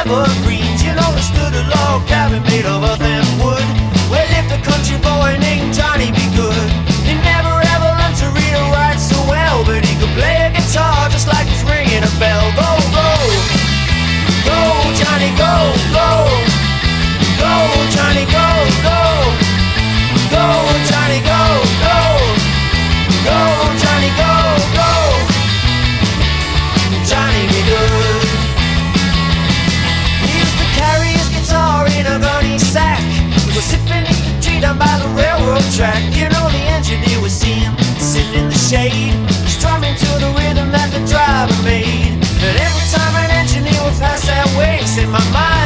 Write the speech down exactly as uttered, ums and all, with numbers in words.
evergreens. You know, they stood a log cabin made of earth and wood, where lived a country boy named Johnny B. Good. He never ever learned to read or write so well, but he could play a guitar just like he's ringing a bell. Go, go, go, Johnny, go, go, go, Johnny, go, go, go, Johnny, go, go, go, Johnny, go, go, Johnny B. Good. He used to carry his guitar in a gunny sack. He was sitting beneath the tree down by the railroad track. You know, the engineer was seeing sitting in the shade, strumming to the rhythm that the driver made. And every time an engineer would pass that way, he said, my mind